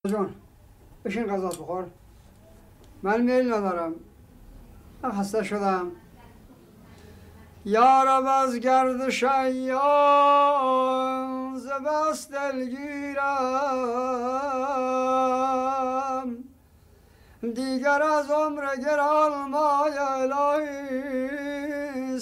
جان بشین غذا بخور. من میل ندارم، من خسته شدم. یارم از گردش ایام ز بس دلگیرم، دیگر از عمر گرانمای الهی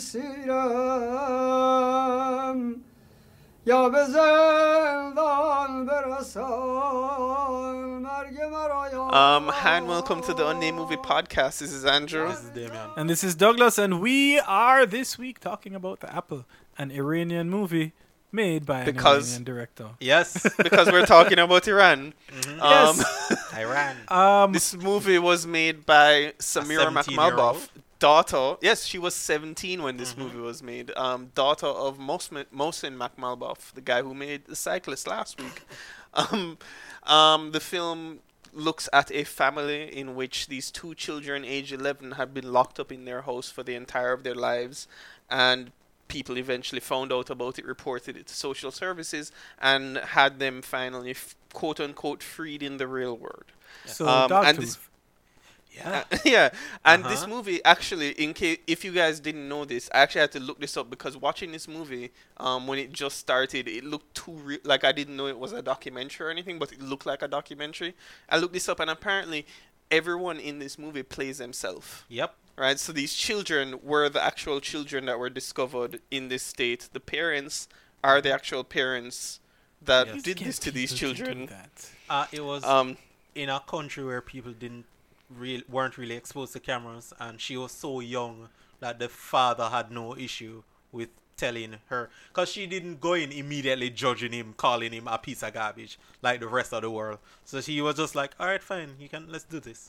سیرم. یا به زندان برسان مرگ مرا یا Hi and welcome to the Unnamed Movie Podcast. This is Andrew. This is Damian. And this is Douglas, and we are this week talking about The Apple, an Iranian movie made by an Iranian director. Yes. Because we're talking about Iran. Yes. Iran. This movie was made by Samira 17-year-old. Makhmalbaf, daughter. Yes, she was 17 when this movie was made. Daughter of Mohsen Makhmalbaf, the guy who made The Cyclist last week. The film looks at a family in which these two children, age 11, had been locked up in their house for the entire of their lives, and people eventually found out about it, reported it to social services, and had them finally, quote unquote, freed in the real world. So, and Dogtooth. this, Yeah. yeah, and this Uh-huh. movie actually, if you guys didn't know this, I actually had to look this up because watching this movie, when it just started, it looked too like I didn't know it was a documentary or anything, but it looked like a documentary. I looked this up, and apparently, everyone in this movie plays themselves. Yep. Right, so these children were the actual children that were discovered in this state. The parents are the actual parents that Yes. did this to these children. It was in a country where people weren't really exposed to cameras, and she was so young that the father had no issue with telling her, because she didn't go in immediately judging him, calling him a piece of garbage like the rest of the world. So she was just like, all right, fine, let's do this.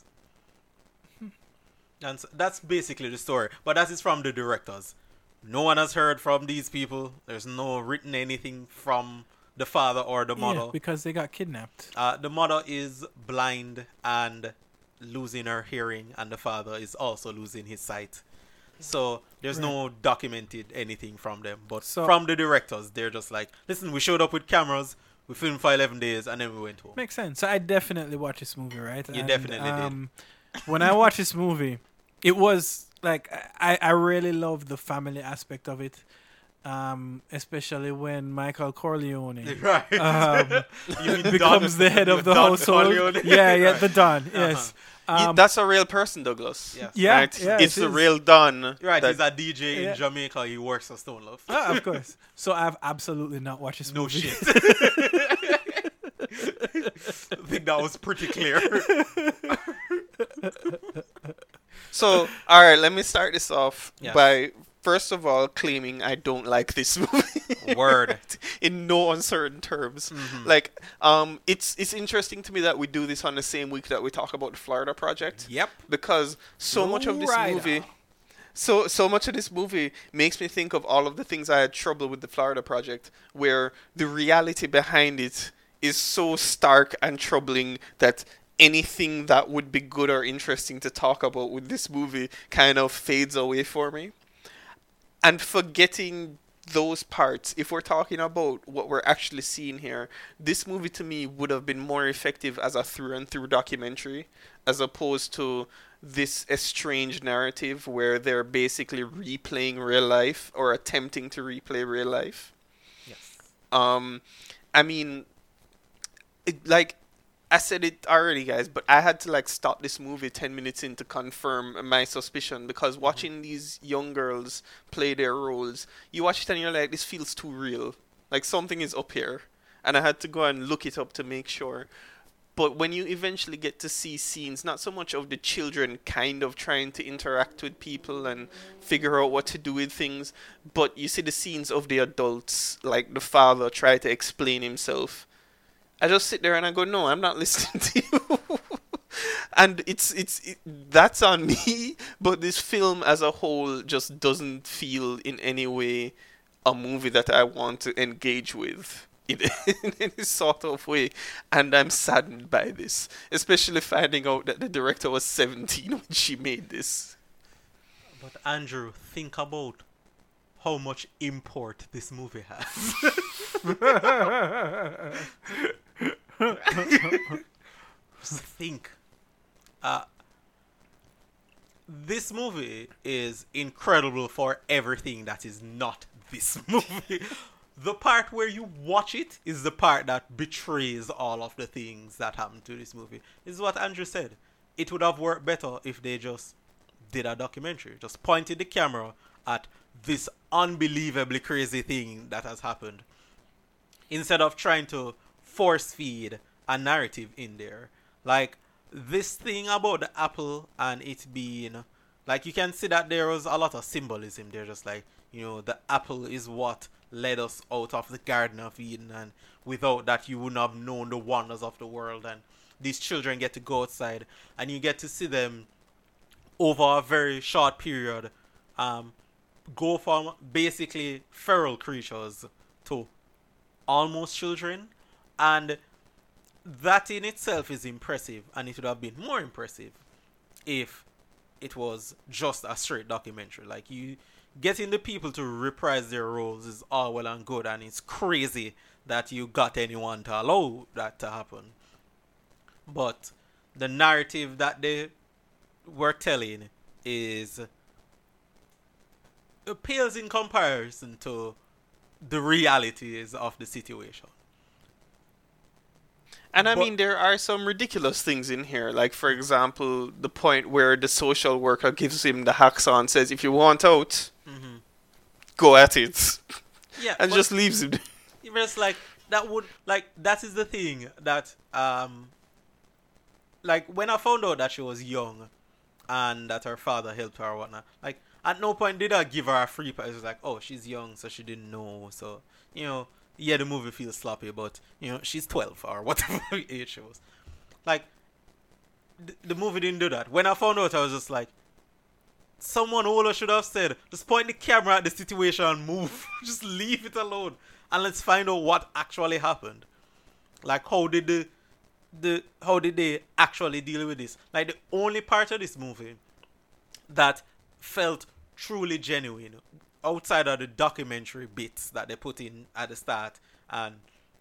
And so that's basically the story, but that is from the directors. No one has heard from these people. There's no written anything from the father or the mother. Yeah, because they got kidnapped. The mother is blind and losing her hearing, and the father is also losing his sight. So there's no documented anything from them. But from the directors, they're just like, listen, we showed up with cameras, we filmed for 11 days, and then we went home. Makes sense. So I definitely watched this movie, right? You definitely did. When I watched this movie, it was like I really loved the family aspect of it. Especially when Michael Corleone Right. You mean becomes the head of the Don household. Corleone? Yeah, Right. the Don. Yes. That's a real person, Douglas. Yes. Yeah, Right? yeah, It's it the is. real Don. Right, that- he's a DJ Yeah. in Jamaica. He works for Stone Love. Of course. So I've absolutely not watched this No movie. shit. I think that was pretty clear. So, all right, let me start this off Yes. by first of all claiming I don't like this movie. Word. In no uncertain terms. Like, it's interesting to me that we do this on the same week that we talk about the Florida Project. Yep. Because so much of this Florida. movie, so much of this movie makes me think of all of the things I had trouble with the Florida Project, where the reality behind it is so stark and troubling that anything that would be good or interesting to talk about with this movie kind of fades away for me. And forgetting those parts, if we're talking about what we're actually seeing here, this movie to me would have been more effective as a through and through documentary, as opposed to this estranged narrative where they're basically replaying real life or attempting to replay real life. Yes. I mean, like I said it already, guys, but I had to stop this movie 10 minutes in to confirm my suspicion, because watching these young girls play their roles, you watch it and you're like, this feels too real. Like something is up here. And I had to go and look it up to make sure. But when you eventually get to see scenes, not so much of the children kind of trying to interact with people and figure out what to do with things, but you see the scenes of the adults, like the father try to explain himself. I just sit there and I go, no, I'm not listening to you. And that's on me, but this film as a whole just doesn't feel in any way a movie that I want to engage with in any sort of way. And I'm saddened by this, especially finding out that the director was 17 when she made this. But Andrew, think about how much import this movie has. Just think. This movie is incredible for everything that is not this movie. The part where you watch it is the part that betrays all of the things that happen to this movie. This is what Andrew said. It would have worked better if they just did a documentary. Just pointed the camera at this unbelievably crazy thing that has happened. Instead of trying to force feed a narrative in there. Like, this thing about the apple and it being... Like, you can see that there was a lot of symbolism there. Just like, the apple is what led us out of the Garden of Eden, and without that you wouldn't have known the wonders of the world. And these children get to go outside and you get to see them over a very short period go from basically feral creatures to almost children. And that in itself is impressive, and it would have been more impressive if it was just a straight documentary. Like, you getting the people to reprise their roles is all well and good, and it's crazy that you got anyone to allow that to happen. But the narrative that they were telling is... it pales in comparison to the realities of the situation. And I mean, there are some ridiculous things in here. Like, for example, the point where the social worker gives him the hacksaw and says, if you want out, go at it. Yeah. And just leaves him. It's like, that is the thing that, like, when I found out that she was young and that her father helped her or whatnot, like, at no point did I give her a free pass. It was like, oh, she's young, so she didn't know. So, yeah, the movie feels sloppy, but, she's 12 or whatever age she was. Like, the movie didn't do that. When I found out, I was just like, someone older should have said, just point the camera at the situation and move. Just leave it alone. And let's find out what actually happened. Like, how did they actually deal with this? Like, the only part of this movie that felt truly genuine, outside of the documentary bits that they put in at the start and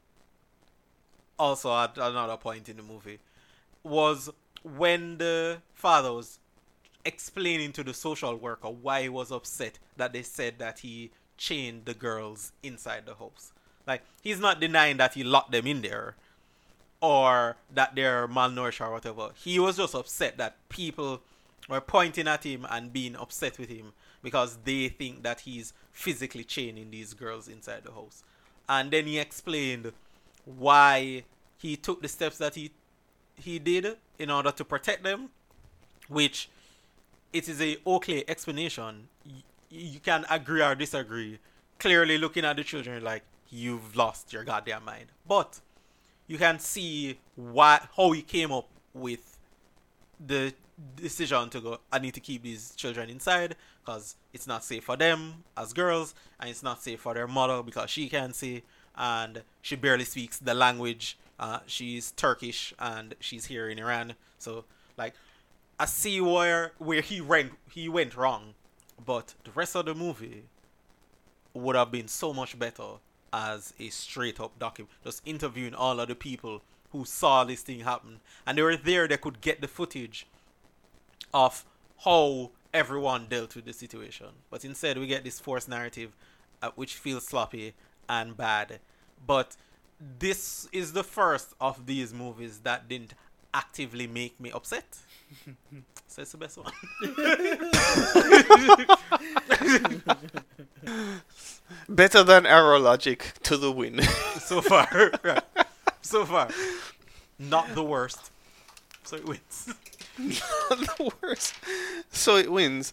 also at another point in the movie, was when the father was explaining to the social worker why he was upset that they said that he chained the girls inside the house. Like, he's not denying that he locked them in there or that they're malnourished or whatever. He was just upset that people were pointing at him and being upset with him because they think that he's physically chaining these girls inside the house. And then he explained why he took the steps that he did in order to protect them, which it is a okay explanation. You can agree or disagree. Clearly looking at the children like, you've lost your goddamn mind. But you can see how he came up with the decision to go, I need to keep these children inside because it's not safe for them as girls, and it's not safe for their mother because she can't see, and she barely speaks the language. She's Turkish and she's here in Iran. So, like, I see where he went wrong, but the rest of the movie would have been so much better as a straight up document, just interviewing all of the people who saw this thing happen, and they were there. They could get the footage of how everyone dealt with the situation. But instead, we get this forced narrative, which feels sloppy and bad. But this is the first of these movies that didn't actively make me upset. So it's the best one. Better than Arrow Logic to the win. So far. Right. So far. Not the worst. So it wins. Not the worst. So it wins.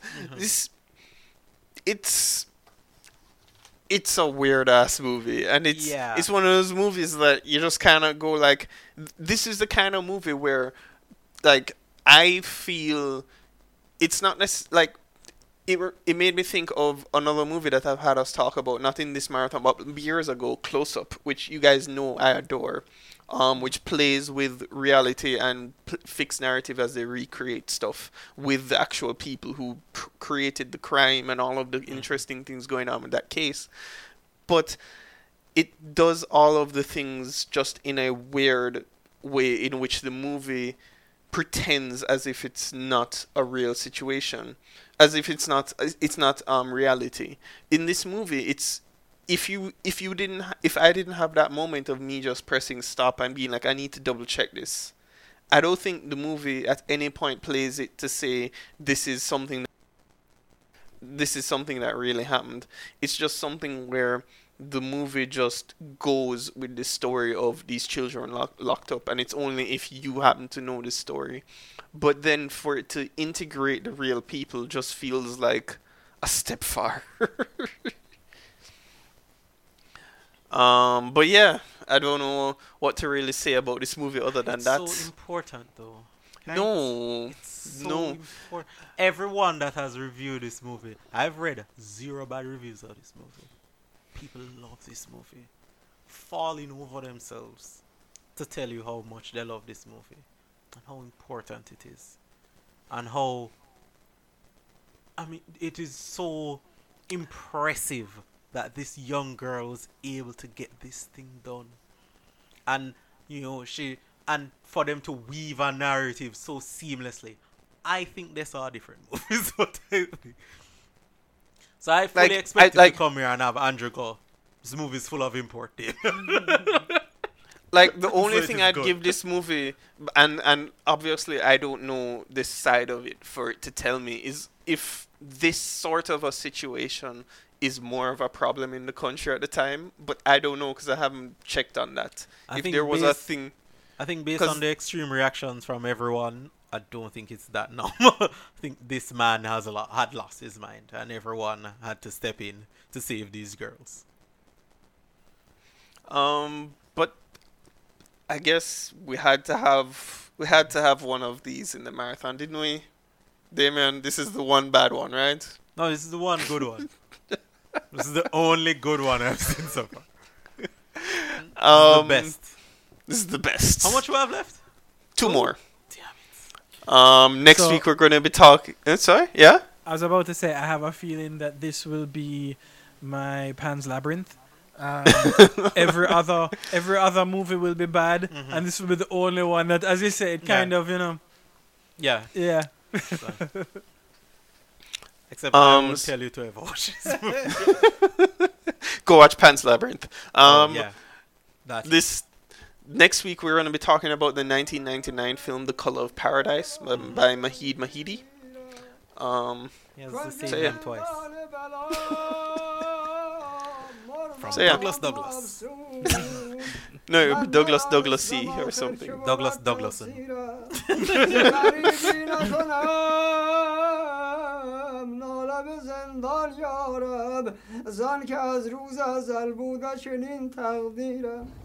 It's a weird ass movie, and it's one of those movies that you just kind of go like, this is the kind of movie where, like, I feel it's not necessarily like it made me think of another movie that I've had us talk about, not in this marathon, but years ago, Close Up, which you guys know I adore, which plays with reality and fixed narrative as they recreate stuff with the actual people who created the crime and all of the interesting things going on in that case. But it does all of the things just in a weird way in which the movie pretends as if it's not a real situation, as if it's not reality. In this movie, it's if I didn't have that moment of me just pressing stop and being like, I need to double check this, I don't think the movie at any point plays it to say this is something that really happened. It's just something where the movie just goes with the story of these children locked up, and it's only if you happen to know the story. But then for it to integrate the real people just feels like a step far. But yeah, I don't know what to really say about this movie other than that. It's so important, though. No, It's so no. important. Everyone that has reviewed this movie, I've read 0 bad reviews of this movie. People love this movie, falling over themselves to tell you how much they love this movie and how important it is, and how, I mean, it is so impressive that this young girl was able to get this thing done, and and for them to weave a narrative so seamlessly. I think they saw different movies. So I fully expected to come here and have Andrew go, this movie is full of import. Like, the only So it thing is I'd good. give this movie, and obviously I don't know this side of it for it to tell me, is if this sort of a situation is more of a problem in the country at the time. But I don't know because I haven't checked on that. I If think there was a thing... I think based 'cause- on the extreme reactions from everyone, I don't think it's that normal. I think this man had lost his mind, and everyone had to step in to save these girls. But I guess we had to have one of these in the marathon, didn't we? Damien, this is the one bad one, right? No, this is the one good one. This is the only good one I've seen so far. The best. This is the best. How much we have left? 2 more. Damn it. Next So- week we're going to be talking... sorry? Yeah? I was about to say, I have a feeling that this will be my Pan's Labyrinth. Every other movie will be bad, Mhm. and this will be the only one that, as you said, kind of, Yeah. yeah. Except I Um, won't tell you to ever watch this movie. Go watch Pan's Labyrinth. Yeah. This next week we're going to be talking about the 1999 film The Color of Paradise by Mahid Mahidi. He has the same So, yeah. name twice. From So, yeah. Douglas. No, it would be Douglas C or something. Douglas Douglason. زن که از روز ازل بود و چنین تقدیرم